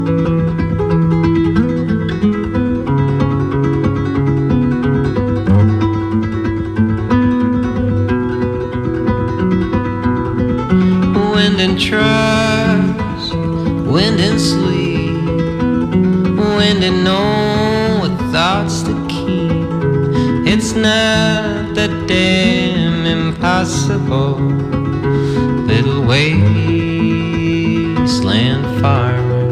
Wind and trust, wind and sleep, wind and know what thoughts to keep. It's not that damn impossible, little wasteland farmer.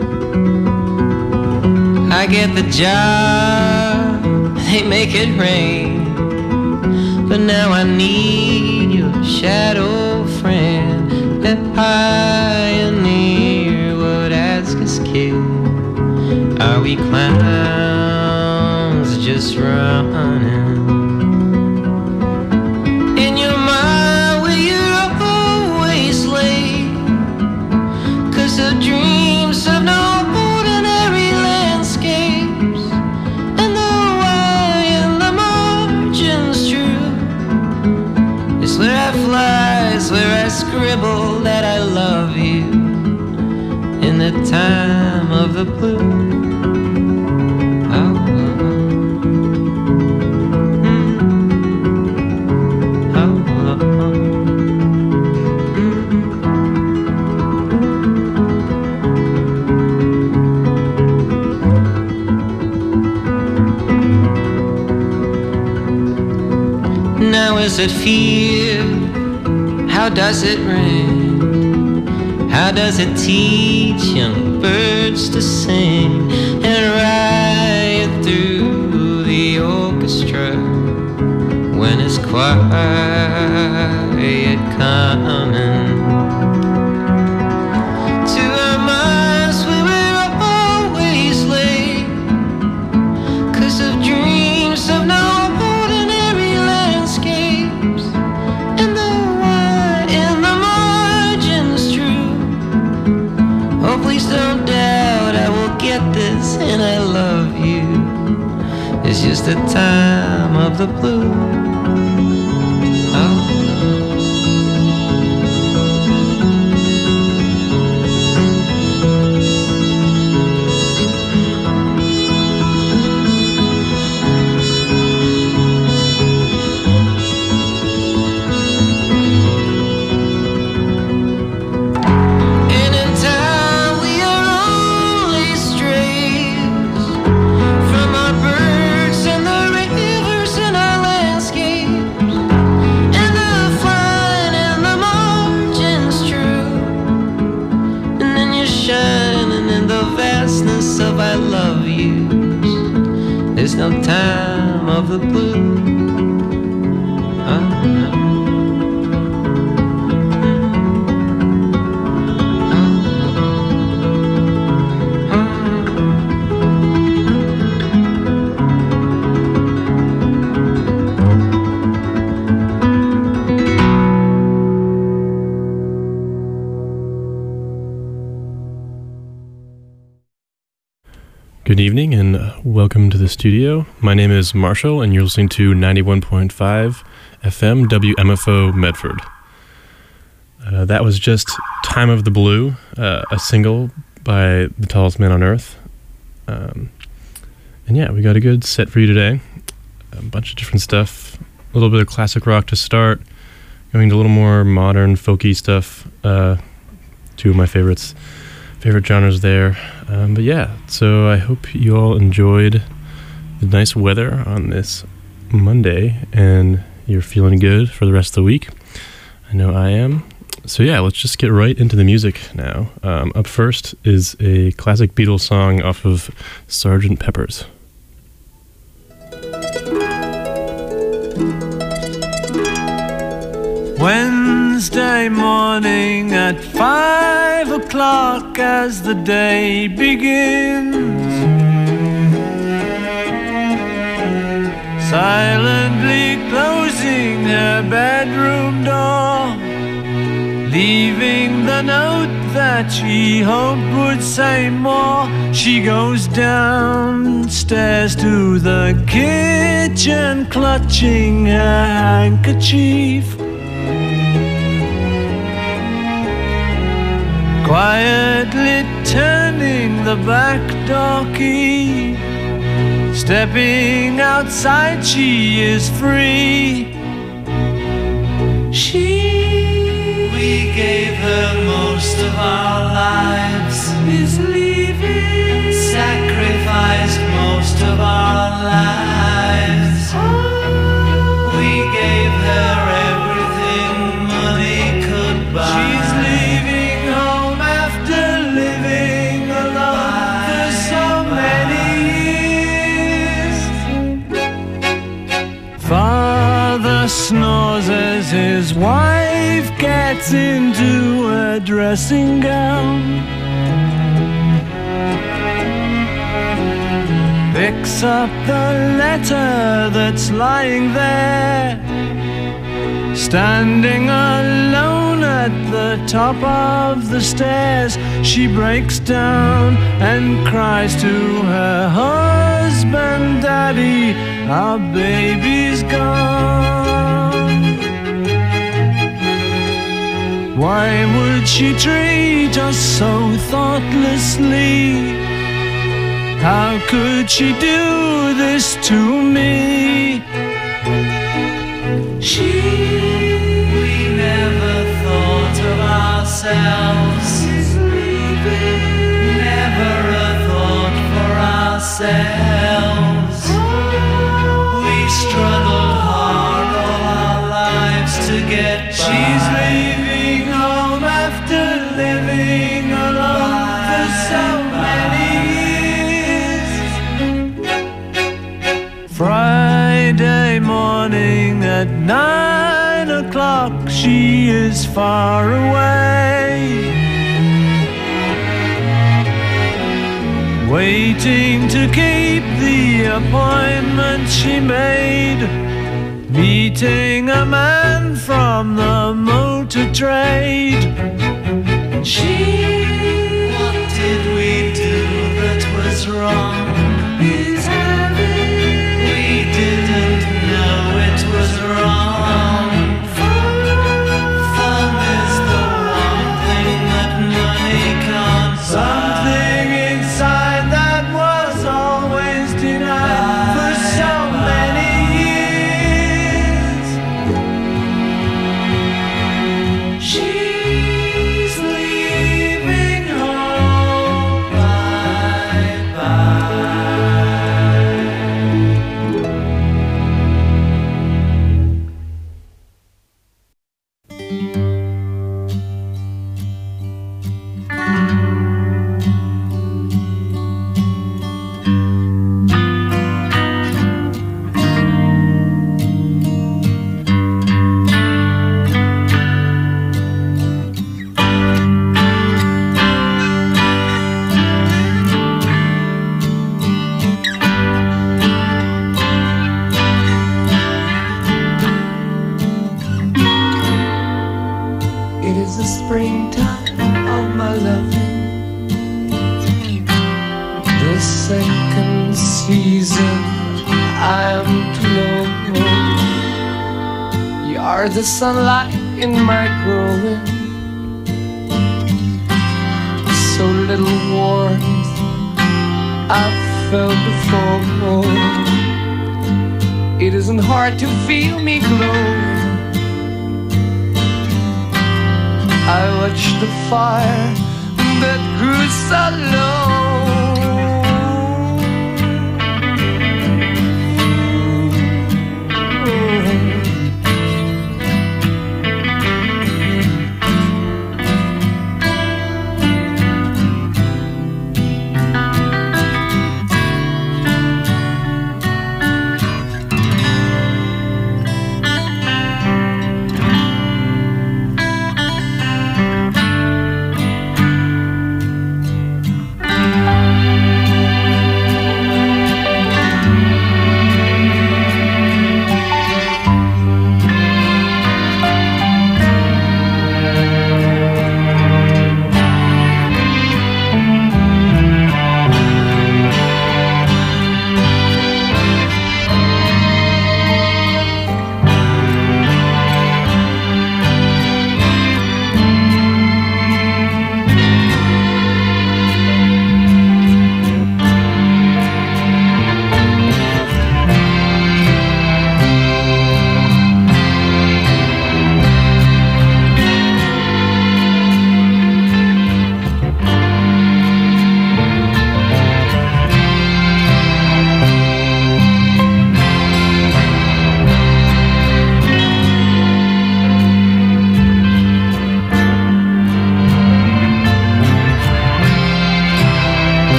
I get the job, they make it rain, but now I need your shadow friend that pioneer would ask us kid. Are we clowns just running? In your mind where you're always late, 'cause the dreams have no ordinary landscapes, and the why and the margins true. It's where I fly, it's where I scribble that I love you in the time of the blue. Now is it fear? How does it ring? How does it teach young birds to sing and ride through the orchestra when it's quiet coming? To our minds we were always late, 'cause of dreams of no ordinary landscapes, and the why in the margins true. Oh, please don't doubt I will get this, and I love you. It's just the time of the blue. Of I love you, there's no time of the blue. Oh, no. Good evening and welcome to the studio. My name is Marshall and you're listening to 91.5 FM WMFO Medford. That was just Time of the Blue, a single by The Tallest Man on Earth. And yeah, we got a good set for you today. A bunch of different stuff, a little bit of classic rock to start, going to a little more modern, folky stuff, two of my favorite genres there. But yeah, so I hope you all enjoyed the nice weather on this Monday and you're feeling good for the rest of the week. I know I am. So yeah, let's just get right into the music now. Up first is a classic Beatles song off of Sgt. Pepper's. Wednesday morning at 5 o'clock as the day begins, silently closing her bedroom door, leaving the note that she hoped would say more. She goes downstairs to the kitchen, clutching her handkerchief, quietly turning the back door key. Stepping outside, she is free. We gave her most of our lives, is leaving, sacrificed most of our lives. We gave her everything money could buy. She's leaving home after living alone for so many years. Father snores as his wife gets into a dressing gown. Picks up the letter that's lying there. Standing alone at the top of the stairs, she breaks down and cries to her husband, "Daddy, our baby's gone." Why would she treat us so thoughtlessly? How could she do this to me? We never thought of ourselves, never a thought for ourselves. We struggled hard all our lives to get by. She's leaving home after living alone for so many years. Friday morning at 9 o'clock, she is far away, waiting to keep the appointment she made, meeting a man from the motor trade. What did we do that was wrong? We didn't know it was wrong. Fun is the one thing that money can't buy. Something inside that was always denied for so many years. She's leaving home. Bye-bye. It is the springtime of my loving, the second season I am to know. You are the sunlight in my growing, so little warmth I've felt before. It isn't hard to feel me glow. I watched the fire that grew so low.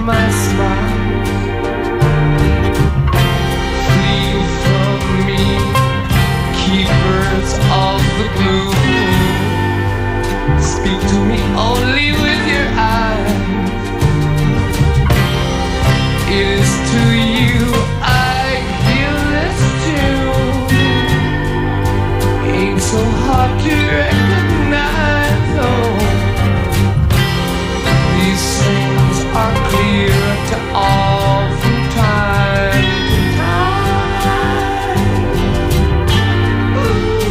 my smile. Flee from me, keepers of the blue. Speak to me only with your eyes. It is to you I give this tune. Ain't so hard to recognize, oh. These things are clear to all from time to time. Ooh.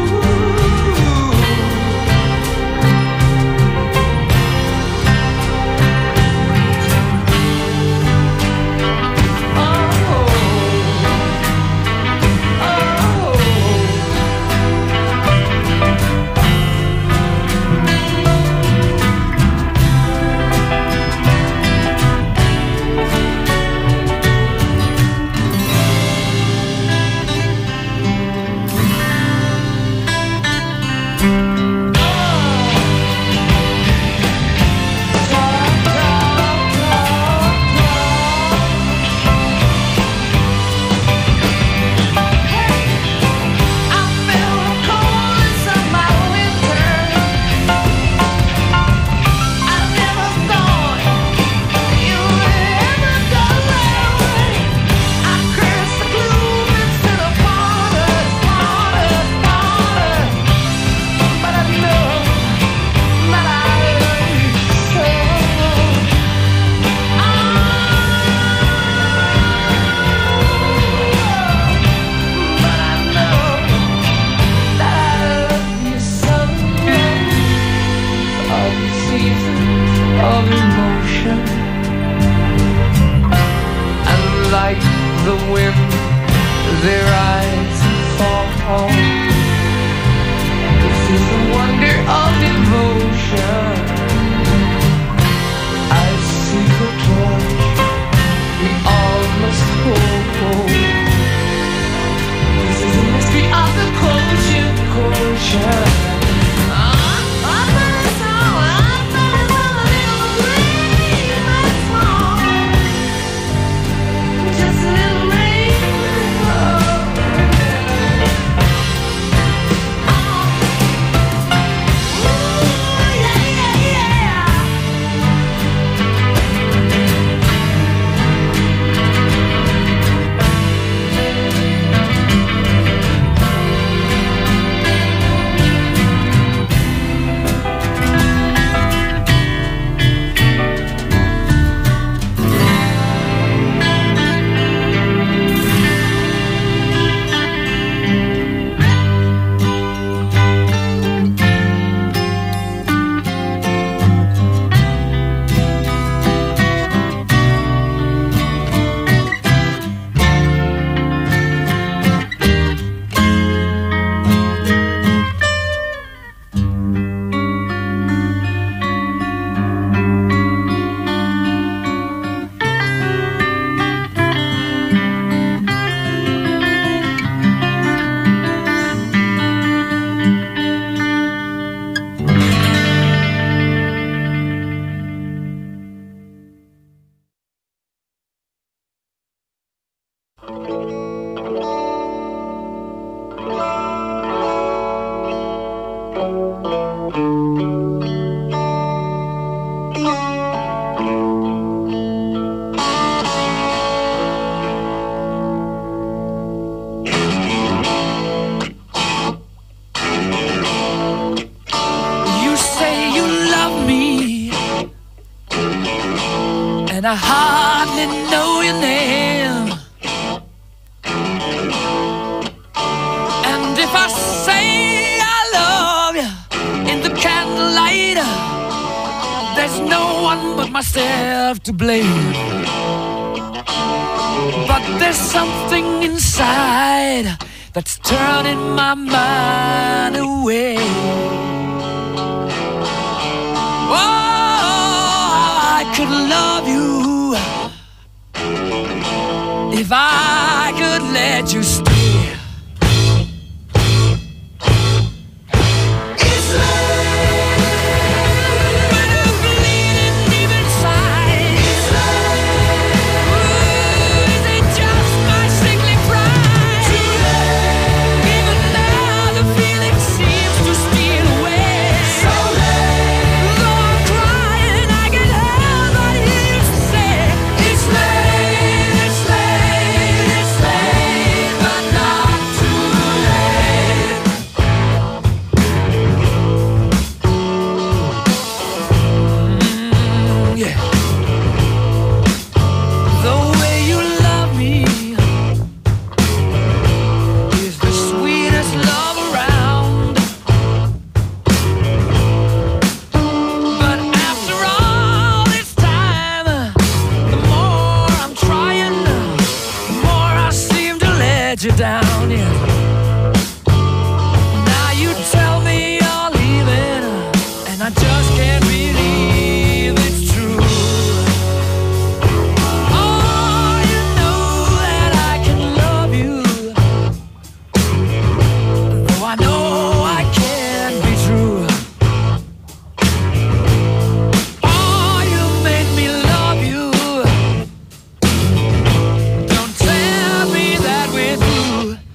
and I hardly know your name. And if I say I love you in the candlelight, there's no one but myself to blame. But there's something inside that's turning my mind away. Oh, I could love you if I could let you stay. It's love, but it's bleeding deep inside. It's love. you down yet. Now you tell me you're leaving, and I just can't believe it's true. Oh, you know that I can love you, though I know I can't be true. Oh, you made me love you. Don't tell me that we're through.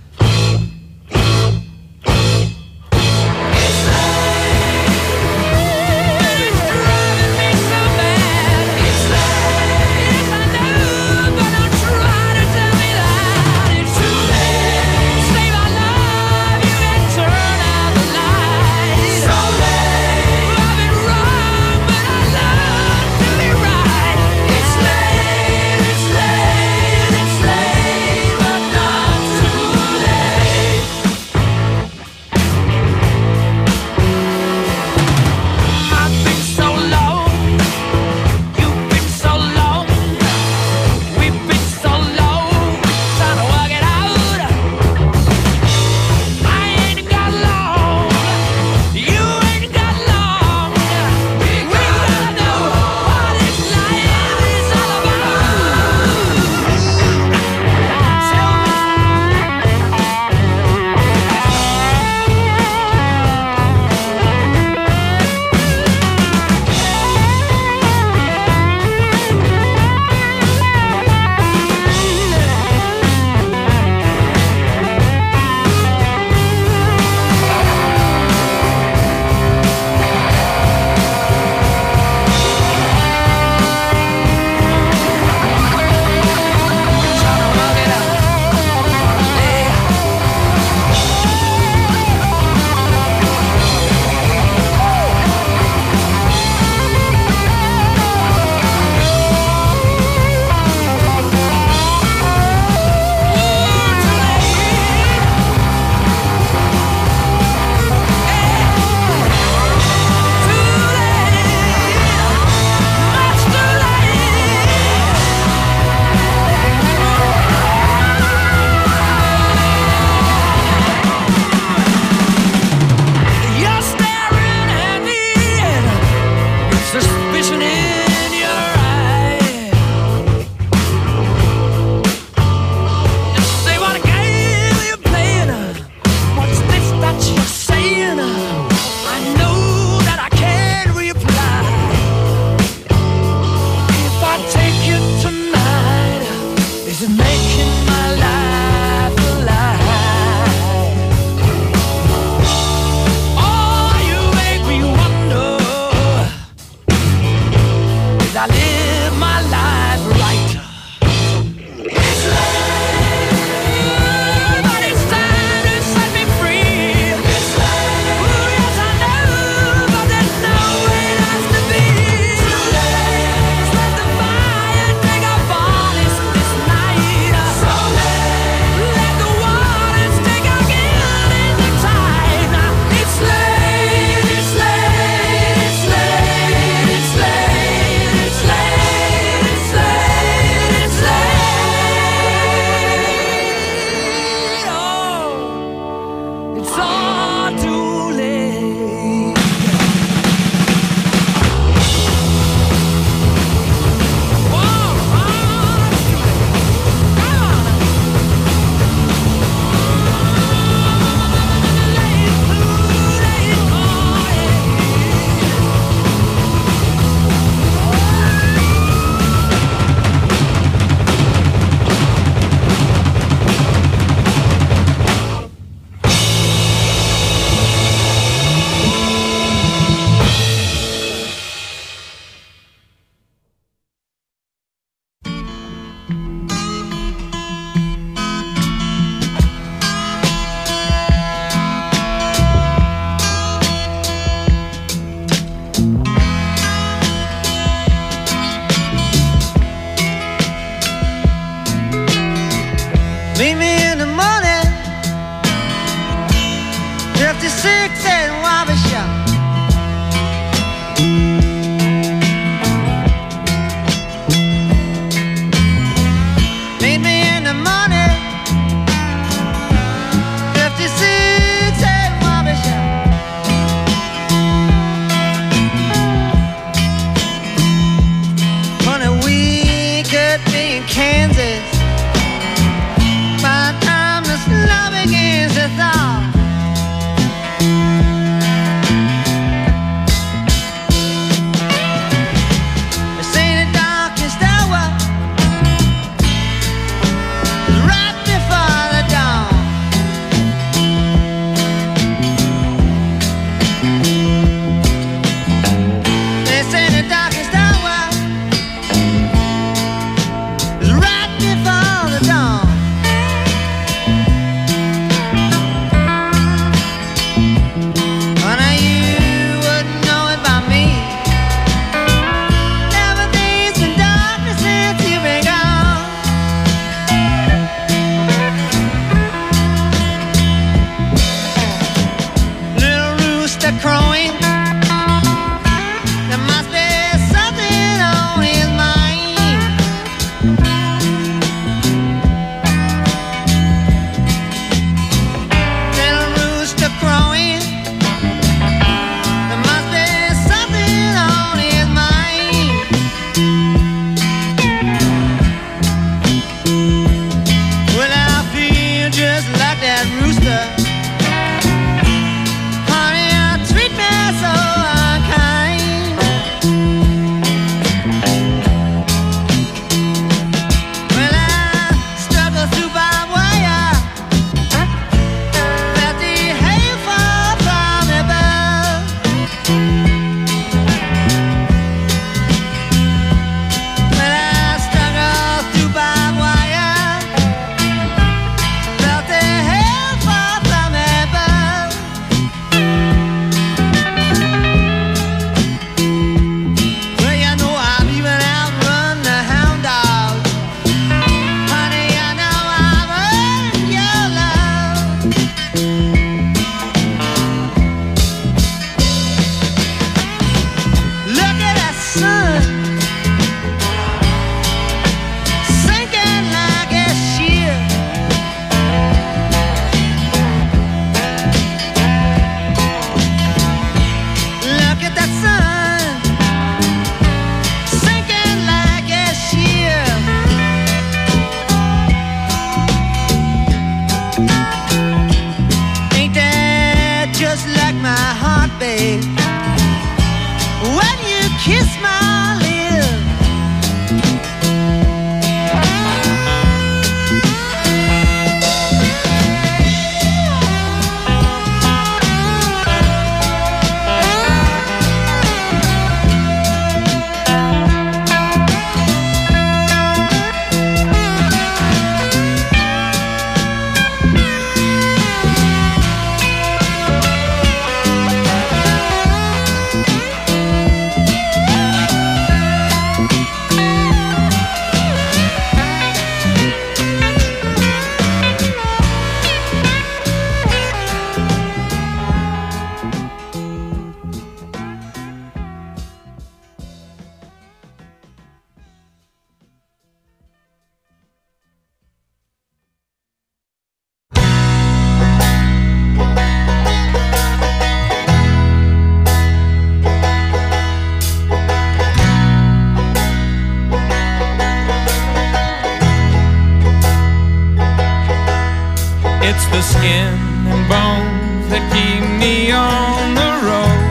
It's the skin and bones that keep me on the road.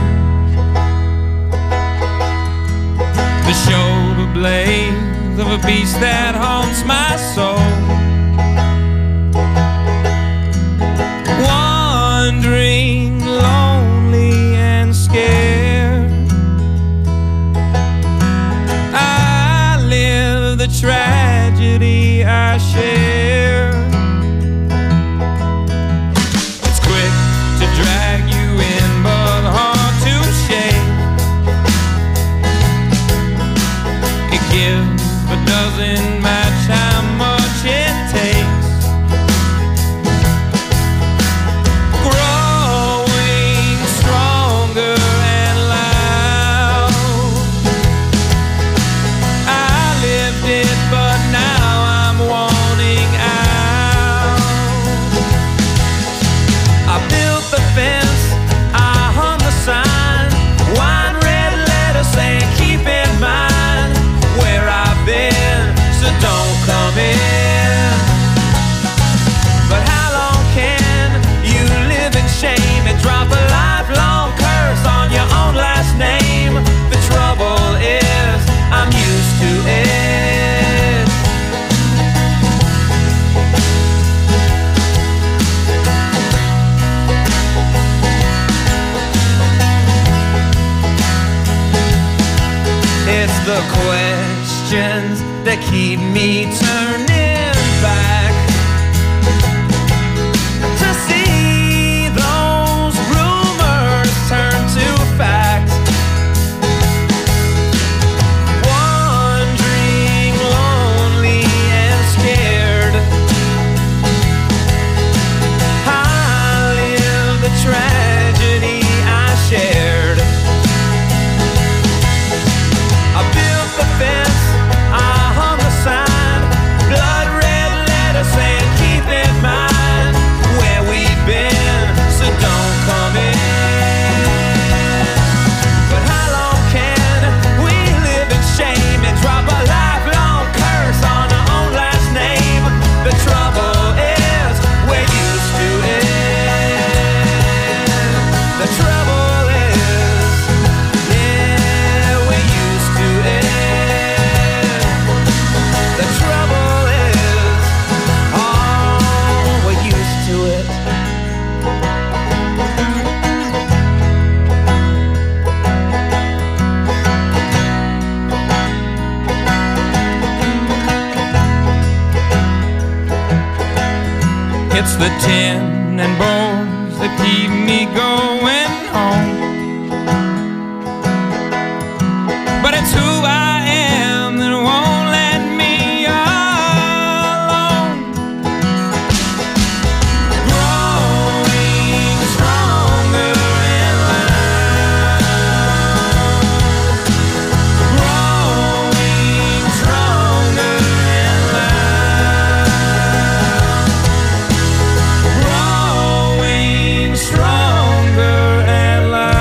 The shoulder blades of a beast that haunts my soul. Wandering, lonely and scared, I live the tragedy I share. It's quick to drag you in, but hard to shake. It gives but doesn't match how much it takes. The questions that keep me turning back to see those rumors turn to fact. Wandering, lonely and scared, I live the tragedy I shared. I built the fence, I hung the sign, blood red letters saying keep in mind where we've been, so don't come in. But how long can we live in shame and drop a lifelong curse on our own last name? The trouble is we're used to it. The trouble is, yeah, we're used to it. The trouble is, oh, we're used to it. It's the tin and bones that keep me going home. But it's who I am that won't let me alone. Growing stronger and loud. Growing stronger and loud. Growing stronger and loud.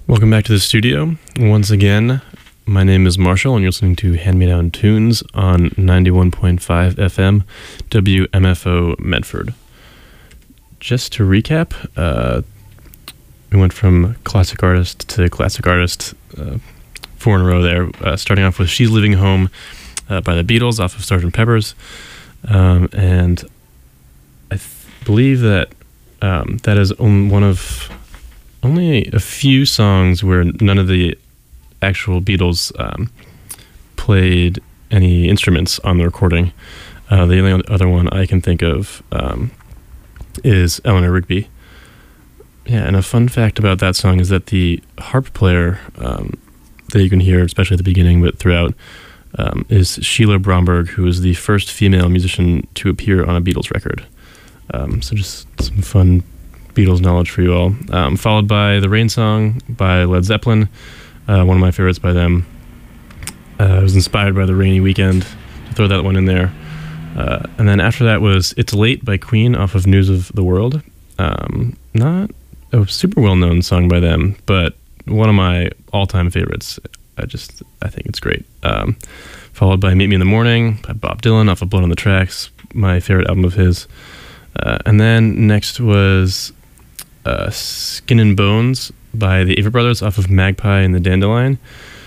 Welcome back to the studio. Once again, my name is Marshall, and you're listening to Hand Me Down Tunes on 91.5 FM, WMFO Medford. Just to recap, we went from classic artist to classic artist, 4 in a row there, starting off with She's Leaving Home by the Beatles off of Sgt. Pepper's. And I believe that that is one of only a few songs where none of the actual Beatles played any instruments on the recording. The only other one I can think of is Eleanor Rigby. Yeah, and a fun fact about that song is that the harp player that you can hear, especially at the beginning but throughout, is Sheila Bromberg, who is the first female musician to appear on a Beatles record. So just some fun Beatles knowledge for you all. Followed by The Rain Song by Led Zeppelin, one of my favorites by them. I was inspired by The Rainy Weekend to throw that one in there. And then after that was It's Late by Queen off of News of the World. Not a super well-known song by them, but one of my all-time favorites. I think it's great. Followed by Meet Me in the Morning by Bob Dylan off of Blood on the Tracks, my favorite album of his. And then next was Skin and Bones by the Avett Brothers off of Magpie and the Dandelion.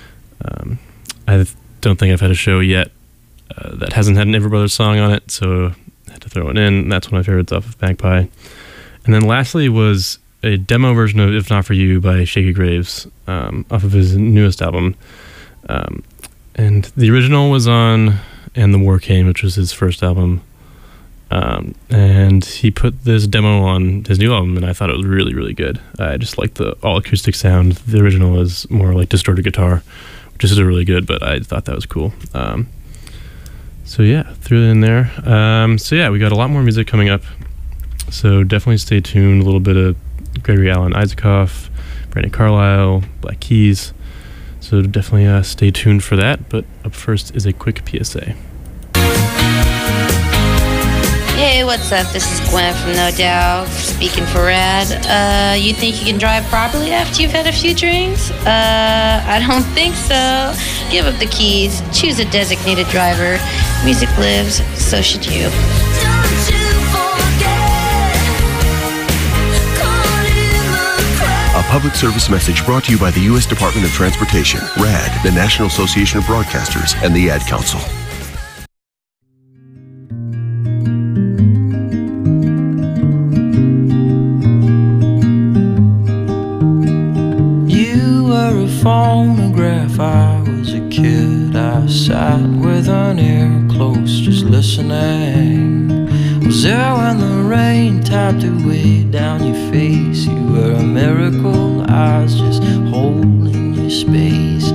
I don't think I've had a show yet that hasn't had an Avett Brothers song on it, so I had to throw it in. That's one of my favorites off of Magpie. And then lastly was a demo version of If Not For You by Shakey Graves off of his newest album. And the original was on And the War Came, which was his first album. And he put this demo on his new album, and I thought it was really, really good. I just like the all-acoustic sound. The original is more like distorted guitar, which is really good, but I thought that was cool. So yeah, threw it in there. So yeah, we got a lot more music coming up. So definitely stay tuned. A little bit of Gregory Alan Isakov, Brandi Carlile, Black Keys. So definitely stay tuned for that. But up first is a quick PSA. Hey, what's up? This is Gwen from No Doubt, speaking for Rad. You think you can drive properly after you've had a few drinks? I don't think so. Give up the keys, choose a designated driver. Music lives, so should you. A public service message brought to you by the U.S. Department of Transportation, RAD, the National Association of Broadcasters, and the Ad Council. Phonograph, I was a kid. I sat with an ear close, just listening. Was there when the rain tapped away down your face? You were a miracle, I was just holding your space.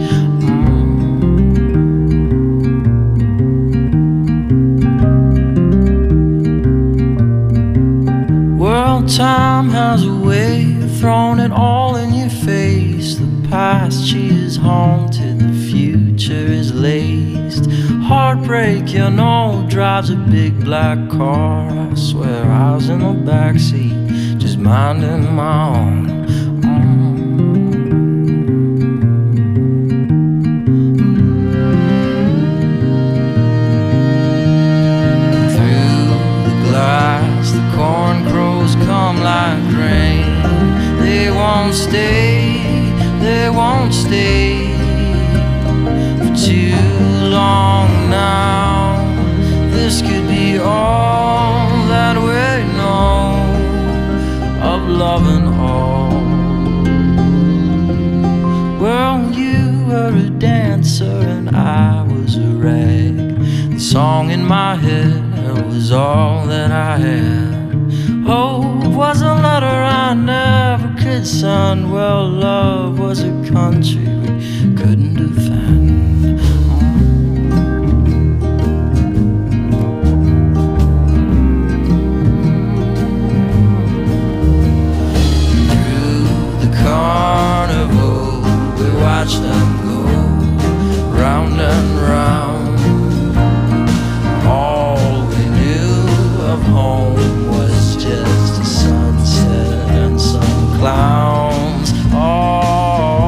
World time has a way of throwing it all in your face. The past, she is haunted, the future is laced. Heartbreak, you know, drives a big black car. I swear I was in the backseat, just minding my own. Through the glass, the corn crows come like rain. They won't stay, they won't stay for too long now. This could be all that we know of love and all. Well, you were a dancer and I was a rag. The song in my head was all that I had. Hope was a letter I never could send. Well, love was a country we couldn't defend. Through the carnival, we watched them go round and round. All we knew of home was just a sunset and some clowns. Oh,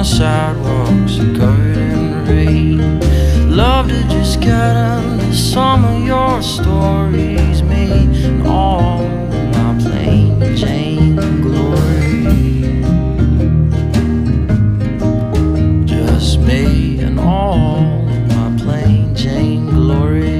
sidewalks are covered in rain. Love to just get into some of your stories, me and all my plain Jane glory. Just me and all my plain Jane glory.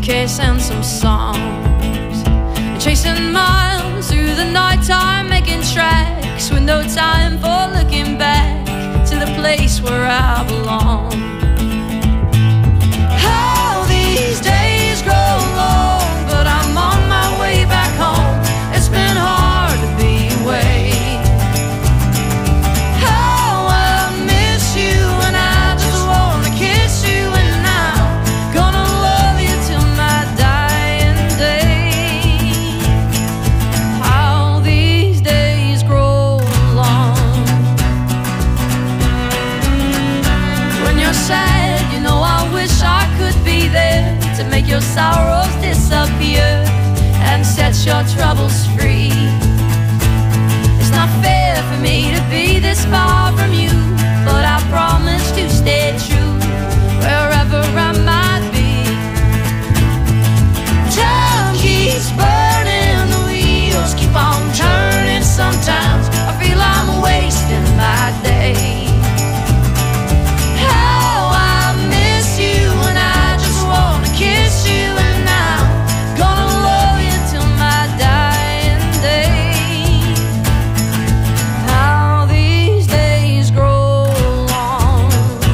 case and some songs. Chasing miles through the nighttime, making tracks with no time for looking back to the place where I belong. How these days grow long, but I'm on my way back home. It's been hard to be away. How I miss you, and I just wanna kiss you, and I'm gonna love you till my dying day. How these days grow long. When you're sad, you know I wish I could be there to make your sorrows disappear and set your troubles free. It's not fair for me to be this far from you, but I promise to stay true wherever I might be. Time keeps burning, the wheels keep on turning. Sometimes I feel I'm wasting my day. How I miss you, and I just wanna kiss you, and I'm gonna love you till my dying day. How these days grow long.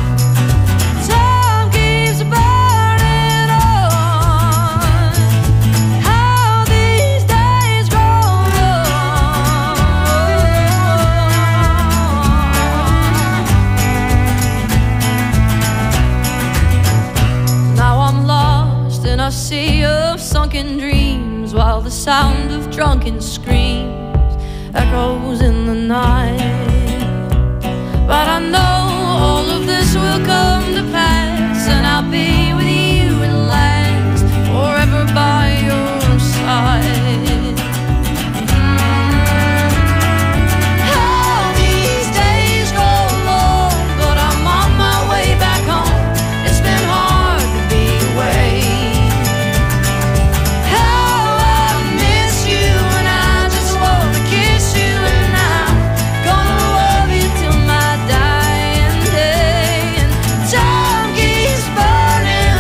Time keeps burning on. How these days grow long. Now I'm lost in a sea of sunken dreams, while the sound of drunken screams echoes in the night. But I know all of this will come to pass, and I'll be with you at last, forever by your side. How these days go long, but I'm on my way back home. It's been hard to be away. How I miss you, and I just wanna kiss you, and I'm gonna love you till my dying day. And time keeps burning,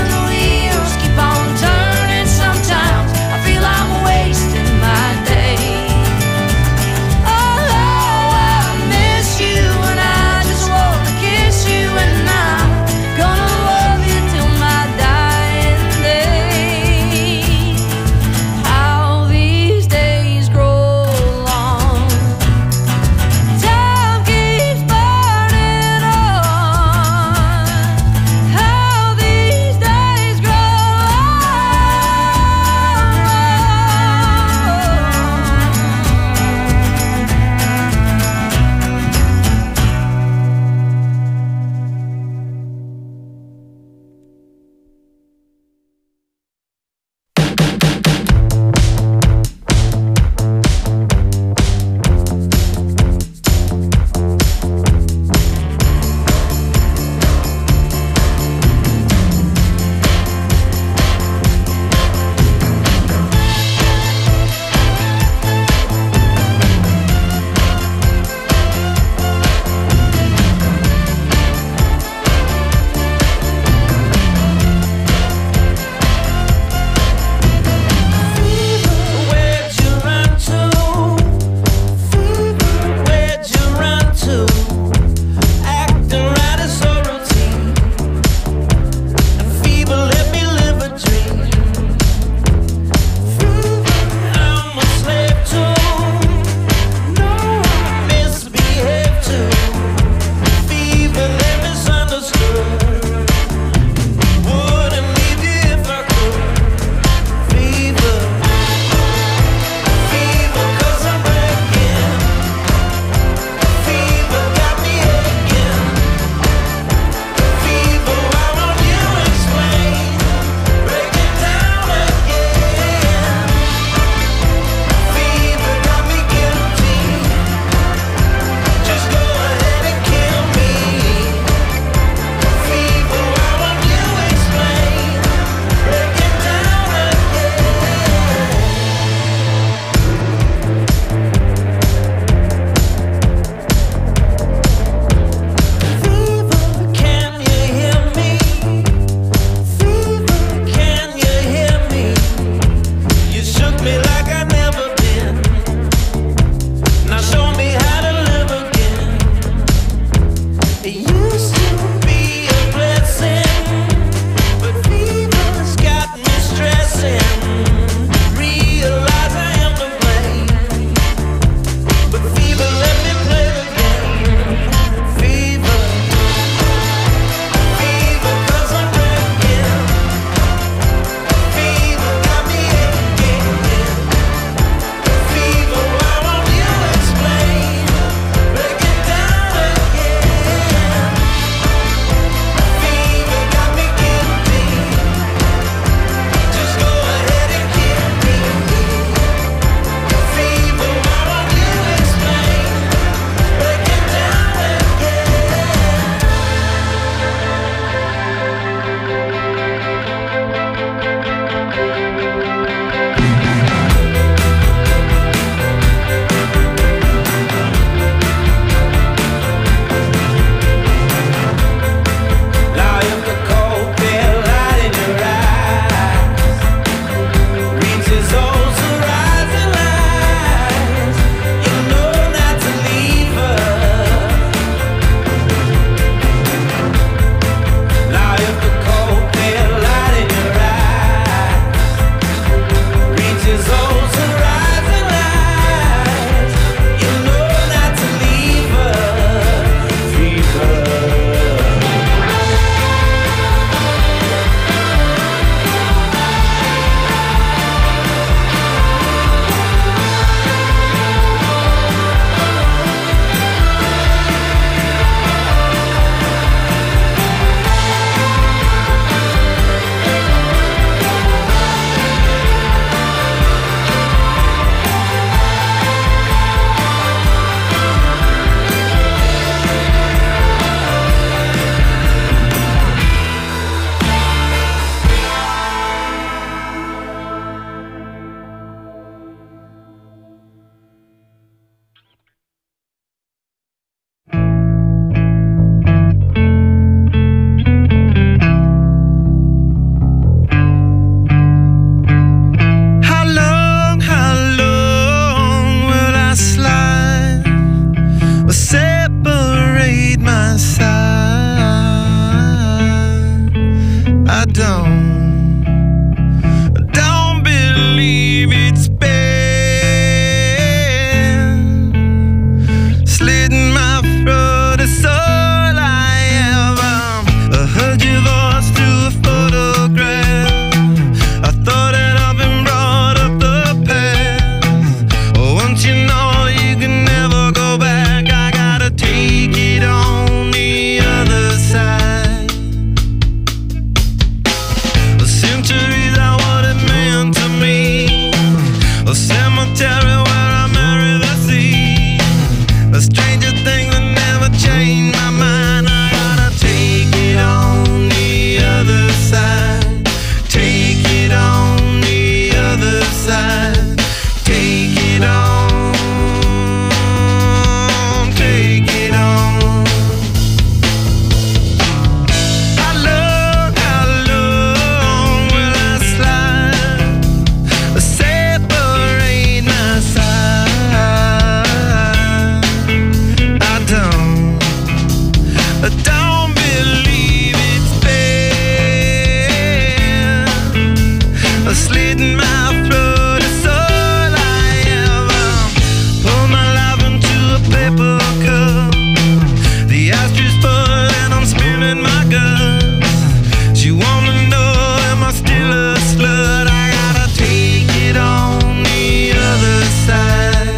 slitting my throat. It's all I ever. Pour my life into a paper cup. The ashtray's full and I'm spilling my guts. She wanna know, am I still a slut? I gotta take it on the other side.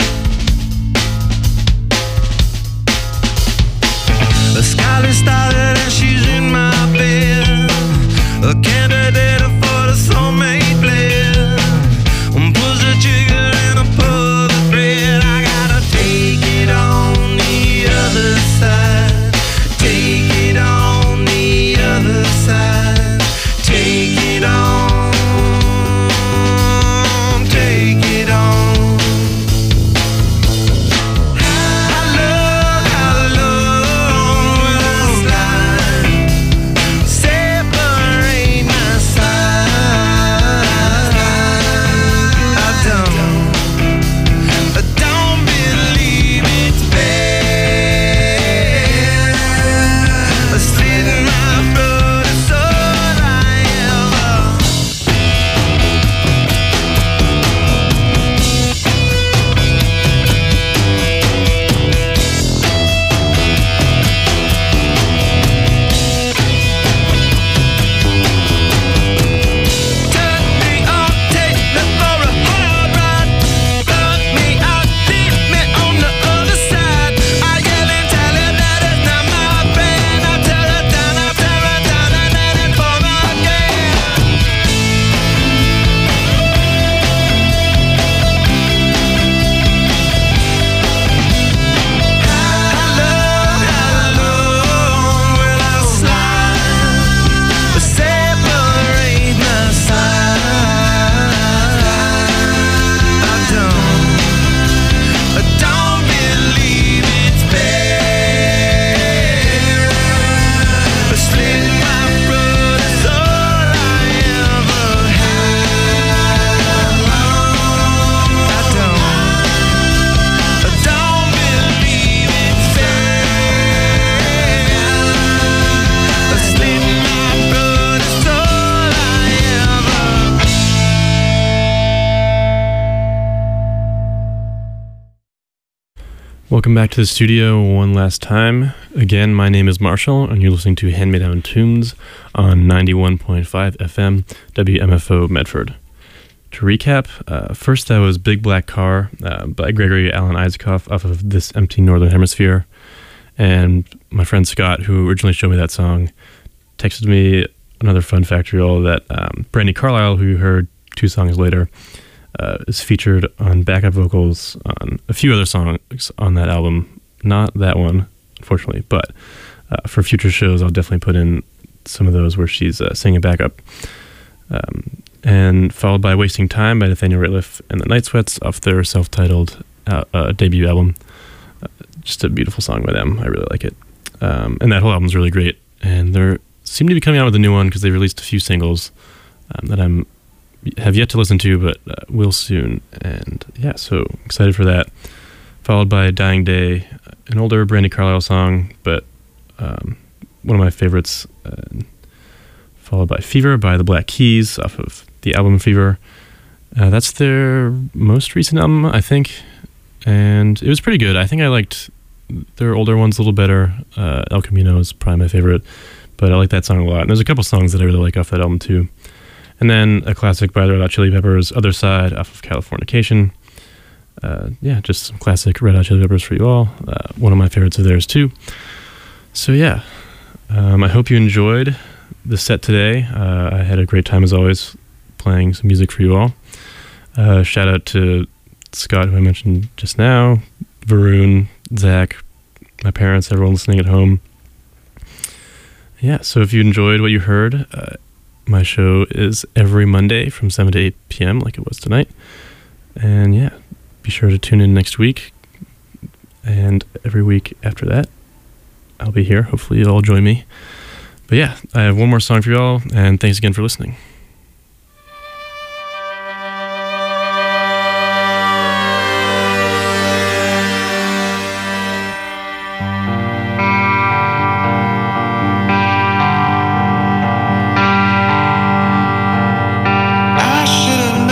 The skyline started and she's in my bed. A candidate for the soulmate blend. Pulls the trigger and I pull the thread. I gotta take it on the other side. Take it on the other side. Take it on. Take it on. How long will I slide? Separate my side. I don't believe it's fair. A slit in my throat is all I ever. Turn me on, take me for a hard ride. Fuck me out, leave me on the other side. I yell and tell her that it's not my friend. I tear her down, and then it for again. How long will I slide? Separate my side. I don't believe it's fair. A slit in my throat is all I ever had. I don't believe it's fair. A slit in my throat is all I ever. Welcome back to the studio one last time. Again, my name is Marshall, and you're listening to Hand Me Down Tunes on 91.5 FM, WMFO Medford. To recap, first that was Big Black Car by Gregory Alan Isaacoff off of This Empty Northern Hemisphere. And my friend Scott, who originally showed me that song, texted me another fun fact for you all that Brandi Carlile, who you heard 2 songs later, is featured on backup vocals on a few other songs on that album. Not that one, unfortunately, but for future shows, I'll definitely put in some of those where she's singing backup. And followed by Wasting Time by Nathaniel Rateliff and the Night Sweats off their self-titled debut album. Just a beautiful song by them. I really like it. And that whole album's really great. And they seem to be coming out with a new one because they released a few singles that have yet to listen to, but will soon. And yeah, so excited for that. Followed by Dying Day, an older Brandi Carlile song, but one of my favorites. Followed by Fever by the Black Keys off of the album Fever. That's their most recent album, I think, and it was pretty good. I think I liked their older ones a little better. El Camino is probably my favorite, but I like that song a lot. And there's a couple songs that I really like off that album too. And then a classic by the Red Hot Chili Peppers, Other Side off of Californication. Yeah, just some classic Red Hot Chili Peppers for you all. One of my favorites of theirs too. So yeah, I hope you enjoyed the set today. I had a great time as always playing some music for you all. Shout out to Scott, who I mentioned just now, Varun, Zach, my parents, everyone listening at home. Yeah, so if you enjoyed what you heard, my show is every Monday from 7 to 8 p.m. like it was tonight. And yeah, be sure to tune in next week. And every week after that, I'll be here. Hopefully you'll all join me. But yeah, I have one more song for you all, and thanks again for listening. I should have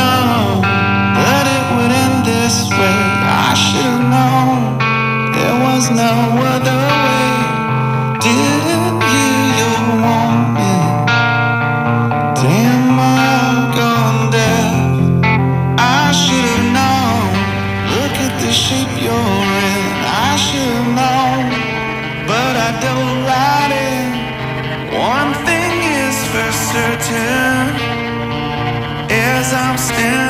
I'm standing